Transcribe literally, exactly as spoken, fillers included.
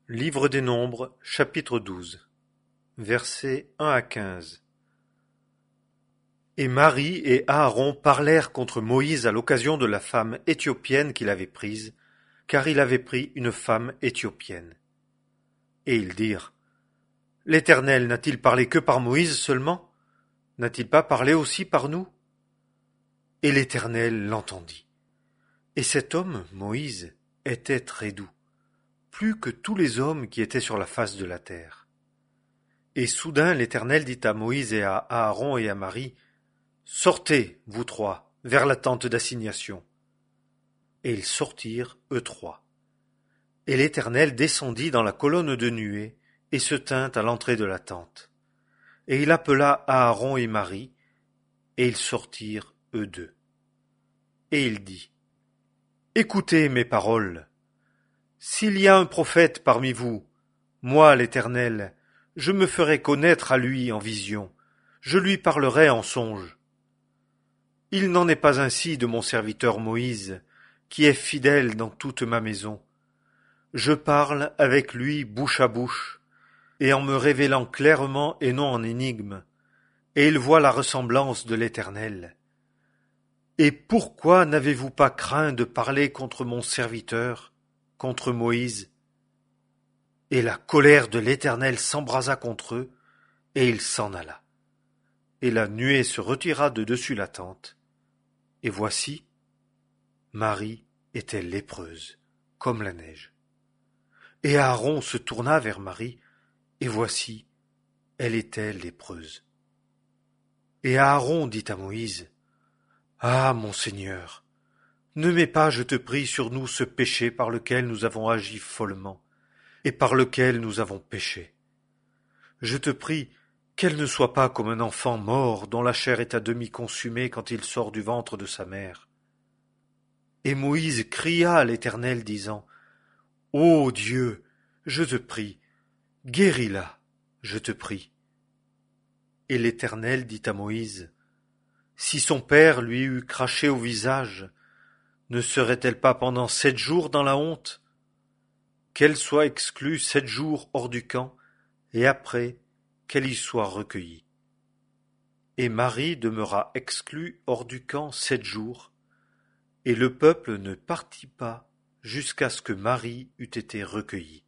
Livre des Nombres, chapitre douze, versets un à quinze. Et Marie et Aaron parlèrent contre Moïse à l'occasion de la femme éthiopienne qu'il avait prise, car il avait pris une femme éthiopienne. Et ils dirent, L'Éternel n'a-t-il parlé que par Moïse seulement? N'a-t-il pas parlé aussi par nous? Et l'Éternel l'entendit. Et cet homme, Moïse, était très doux, plus que tous les hommes qui étaient sur la face de la terre. Et soudain l'Éternel dit à Moïse et à Aaron et à Marie, Sortez, vous trois, vers la tente d'assignation. Et ils sortirent, eux trois. Et l'Éternel descendit dans la colonne de nuée et se tint à l'entrée de la tente. Et il appela Aaron et Marie, et ils sortirent, eux deux. Et il dit, Écoutez mes paroles. S'il y a un prophète parmi vous, moi l'Éternel, je me ferai connaître à lui en vision, je lui parlerai en songe. Il n'en est pas ainsi de mon serviteur Moïse, qui est fidèle dans toute ma maison. Je parle avec lui bouche à bouche, et en me révélant clairement et non en énigme, et il voit la ressemblance de l'Éternel. Et pourquoi n'avez-vous pas craint de parler contre mon serviteur, contre Moïse? Et la colère de l'Éternel s'embrasa contre eux, et il s'en alla. Et la nuée se retira de dessus la tente. Et voici, Marie était lépreuse, comme la neige. Et Aaron se tourna vers Marie, et voici, elle était lépreuse. Et Aaron dit à Moïse, Ah, mon Seigneur, ne mets pas, je te prie, sur nous ce péché par lequel nous avons agi follement, et par lequel nous avons péché. Je te prie, qu'elle ne soit pas comme un enfant mort dont la chair est à demi consumée quand il sort du ventre de sa mère. Et Moïse cria à l'Éternel, disant, Ô Dieu, je te prie, guéris-la, je te prie. Et l'Éternel dit à Moïse, Si son père lui eût craché au visage, ne serait-elle pas pendant sept jours dans la honte? Qu'elle soit exclue sept jours hors du camp, et après, qu'elle y soit recueillie. Et Marie demeura exclue hors du camp sept jours, et le peuple ne partit pas jusqu'à ce que Marie eût été recueillie.